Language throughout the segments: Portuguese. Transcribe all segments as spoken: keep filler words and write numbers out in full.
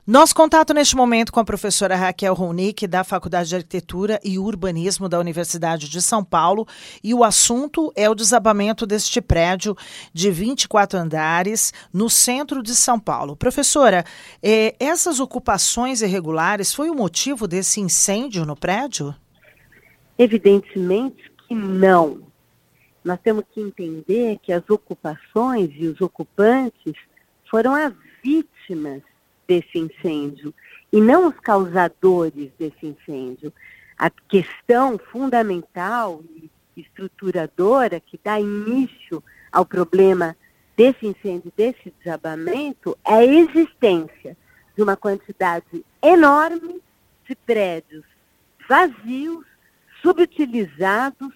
Nosso contato neste momento com a professora Raquel Ronick, da Faculdade de Arquitetura e Urbanismo da Universidade de São Paulo, e o assunto é o desabamento deste prédio de vinte e quatro andares no centro de São Paulo. Professora, eh, essas ocupações irregulares foi o motivo desse incêndio no prédio? Evidentemente que não. Nós temos que entender que as ocupações e os ocupantes foram as vítimas desse incêndio e não os causadores desse incêndio. A questão fundamental e estruturadora que dá início ao problema desse incêndio, desse desabamento, é a existência de uma quantidade enorme de prédios vazios, subutilizados,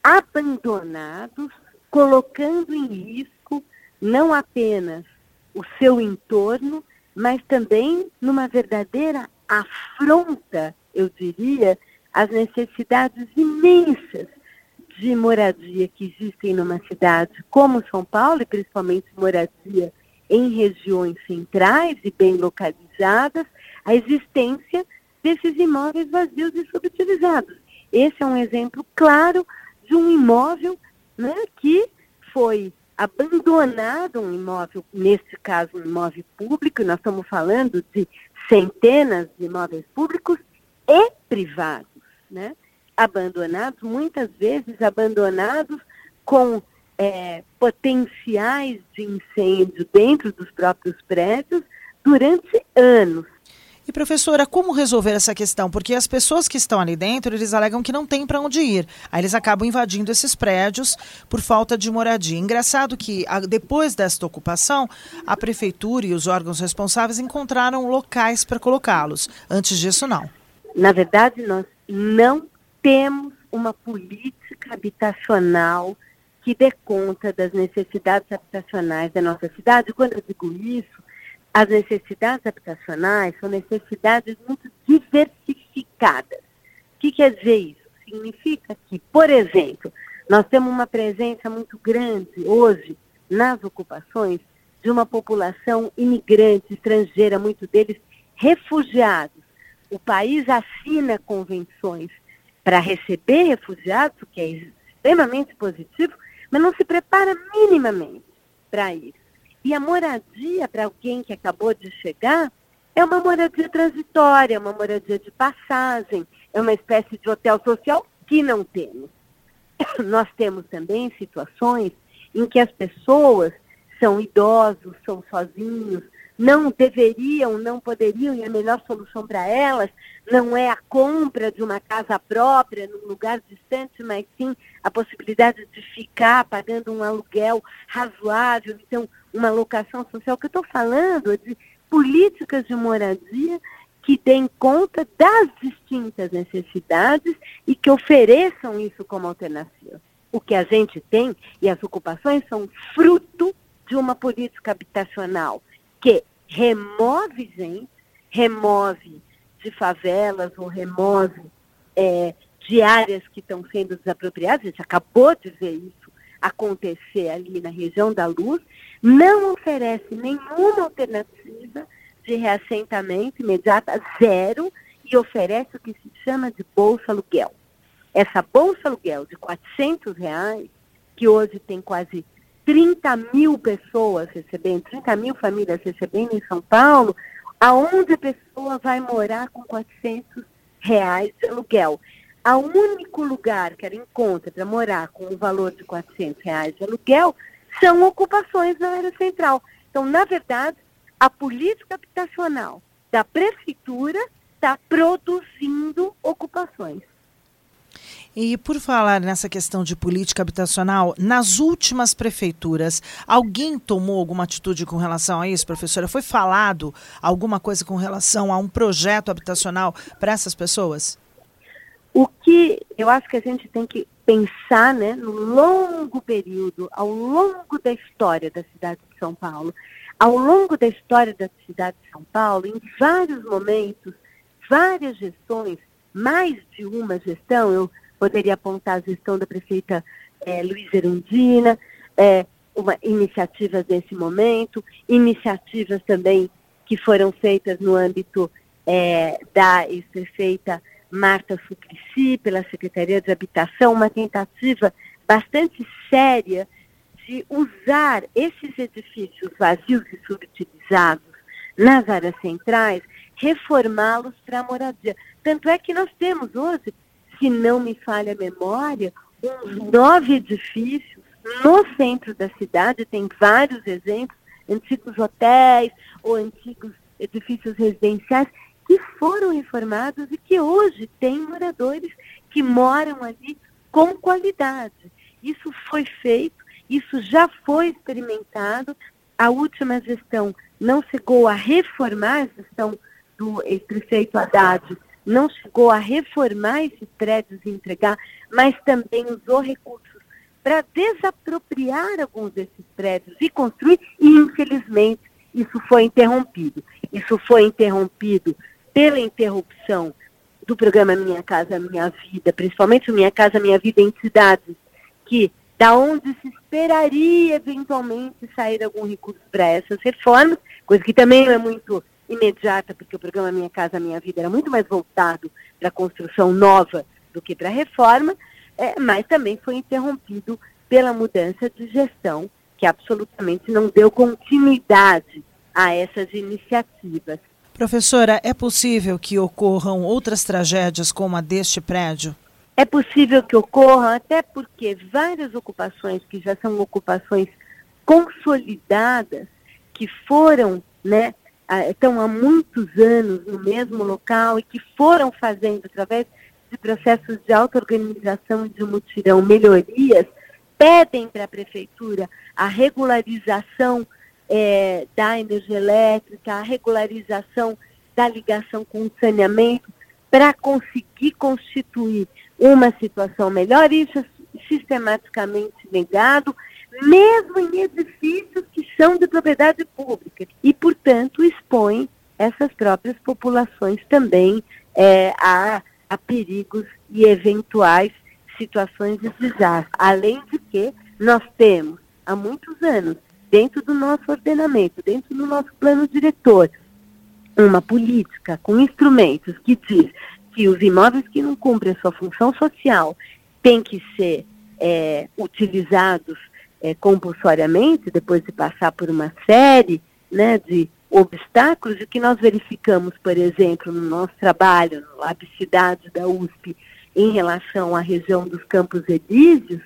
abandonados, colocando em risco não apenas o seu entorno, mas também numa verdadeira afronta, eu diria, às necessidades imensas de moradia que existem numa cidade como São Paulo, e principalmente moradia em regiões centrais e bem localizadas, a existência desses imóveis vazios e subutilizados. Esse é um exemplo claro de um imóvel, né, que foi abandonado, um imóvel, neste caso um imóvel público, nós estamos falando de centenas de imóveis públicos e privados, né? Abandonados, muitas vezes abandonados com é, potenciais de incêndio dentro dos próprios prédios durante anos. E, professora, como resolver essa questão? Porque as pessoas que estão ali dentro, eles alegam que não têm para onde ir. Aí eles acabam invadindo esses prédios por falta de moradia. Engraçado que, depois desta ocupação, a prefeitura e os órgãos responsáveis encontraram locais para colocá-los. Antes disso, não. Na verdade, nós não temos uma política habitacional que dê conta das necessidades habitacionais da nossa cidade. Quando eu digo isso, as necessidades habitacionais são necessidades muito diversificadas. O que quer dizer isso? Significa que, por exemplo, nós temos uma presença muito grande hoje nas ocupações de uma população imigrante, estrangeira, muitos deles refugiados. O país assina convenções para receber refugiados, o que é extremamente positivo, mas não se prepara minimamente para isso. E a moradia para alguém que acabou de chegar é uma moradia transitória, uma moradia de passagem, é uma espécie de hotel social que não temos. Nós temos também situações em que as pessoas são idosos, são sozinhos, não deveriam, não poderiam, e a melhor solução para elas não é a compra de uma casa própria num lugar distante, mas sim a possibilidade de ficar pagando um aluguel razoável, então uma locação social. O que eu estou falando é de políticas de moradia que deem conta das distintas necessidades e que ofereçam isso como alternativa. O que a gente tem, e as ocupações são fruto de uma política habitacional que remove gente, remove de favelas ou remove é, de áreas que estão sendo desapropriadas. A gente acabou de ver isso acontecer ali na região da Luz, não oferece nenhuma alternativa de reassentamento imediata, zero, e oferece o que se chama de bolsa aluguel. Essa bolsa aluguel de quatrocentos reais, que hoje tem quase trinta mil pessoas recebendo, trinta mil famílias recebendo em São Paulo, aonde a pessoa vai morar com quatrocentos reais de aluguel. O único lugar que ela encontra para morar com o valor de quatrocentos reais de aluguel são ocupações na área central. Então, na verdade, a política habitacional da prefeitura está produzindo ocupações. E por falar nessa questão de política habitacional, nas últimas prefeituras, alguém tomou alguma atitude com relação a isso, professora? Foi falado alguma coisa com relação a um projeto habitacional para essas pessoas? O que eu acho que a gente tem que pensar, né, no longo período, ao longo da história da cidade de São Paulo, ao longo da história da cidade de São Paulo, em vários momentos, várias gestões, mais de uma gestão, eu poderia apontar a gestão da prefeita é, Luísa Erundina, é, uma, iniciativas nesse momento, iniciativas também que foram feitas no âmbito é, da ex-prefeita Marta Suplicy, pela Secretaria de Habitação, uma tentativa bastante séria de usar esses edifícios vazios e subutilizados nas áreas centrais, reformá-los para moradia. Tanto é que nós temos hoje, se não me falha a memória, uns nove edifícios no centro da cidade, tem vários exemplos, antigos hotéis ou antigos edifícios residenciais, que foram reformados e que hoje têm moradores que moram ali com qualidade. Isso foi feito, isso já foi experimentado. A última gestão não chegou a reformar, a gestão do ex-prefeito Haddad não chegou a reformar esses prédios e entregar, mas também usou recursos para desapropriar alguns desses prédios e construir, e infelizmente isso foi interrompido. Isso foi interrompido pela interrupção do programa Minha Casa Minha Vida, principalmente Minha Casa Minha Vida em cidades que, da onde se esperaria eventualmente sair algum recurso para essas reformas, coisa que também não é muito imediata, porque o programa Minha Casa Minha Vida era muito mais voltado para a construção nova do que para a reforma, é, mas também foi interrompido pela mudança de gestão, que absolutamente não deu continuidade a essas iniciativas. Professora, é possível que ocorram outras tragédias como a deste prédio? É possível que ocorram, até porque várias ocupações que já são ocupações consolidadas, que foram, né, estão há muitos anos no mesmo local e que foram fazendo, através de processos de auto-organização e de mutirão, melhorias, pedem para a prefeitura a regularização é, da energia elétrica, a regularização da ligação com o saneamento, para conseguir constituir uma situação melhor. Isso é sistematicamente negado, mesmo em edifícios que são de propriedade pública, e, portanto, expõe essas próprias populações também é, a, a perigos e eventuais situações de desastre. Além de que nós temos, há muitos anos, dentro do nosso ordenamento, dentro do nosso plano diretor, uma política com instrumentos que diz que os imóveis que não cumprem a sua função social têm que ser é, utilizados é, compulsoriamente, depois de passar por uma série, né, de obstáculos, e que nós verificamos, por exemplo, no nosso trabalho, no Lab Cidade da U S P, em relação à região dos Campos Elíseos,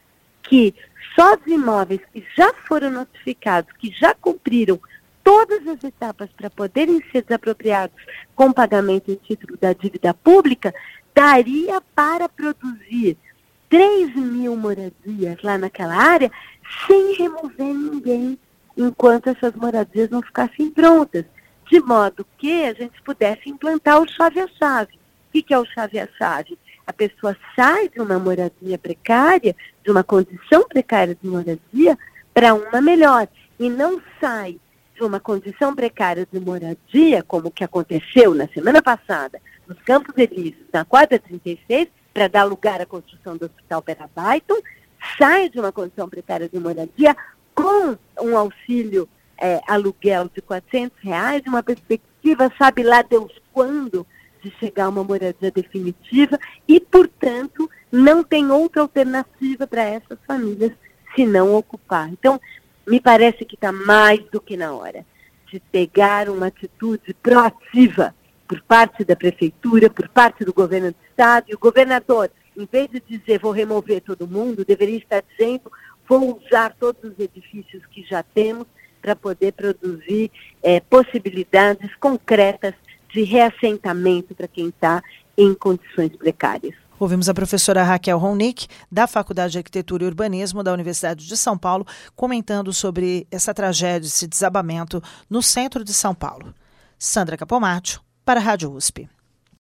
que só os imóveis que já foram notificados, que já cumpriram todas as etapas para poderem ser desapropriados com pagamento em título da dívida pública, daria para produzir três mil moradias lá naquela área sem remover ninguém, enquanto essas moradias não ficassem prontas, de modo que a gente pudesse implantar o chave a chave. O que é o chave a chave? A pessoa sai de uma moradia precária, de uma condição precária de moradia, para uma melhor, e não sai de uma condição precária de moradia, como o que aconteceu na semana passada, nos Campos Elíseos, na quadra trinta e seis, para dar lugar à construção do Hospital Pera Baiton, sai de uma condição precária de moradia com um auxílio é, aluguel de quatrocentos reais, uma perspectiva, sabe lá Deus quando, de chegar a uma moradia definitiva, e, portanto, não tem outra alternativa para essas famílias se não ocupar. Então, me parece que está mais do que na hora de pegar uma atitude proativa por parte da prefeitura, por parte do governo do estado, e o governador, em vez de dizer vou remover todo mundo, deveria estar dizendo vou usar todos os edifícios que já temos para poder produzir é, possibilidades concretas de reassentamento para quem está em condições precárias. Ouvimos a professora Raquel Ronick, da Faculdade de Arquitetura e Urbanismo da Universidade de São Paulo, comentando sobre essa tragédia, esse desabamento no centro de São Paulo. Sandra Capomatto, para a Rádio U S P.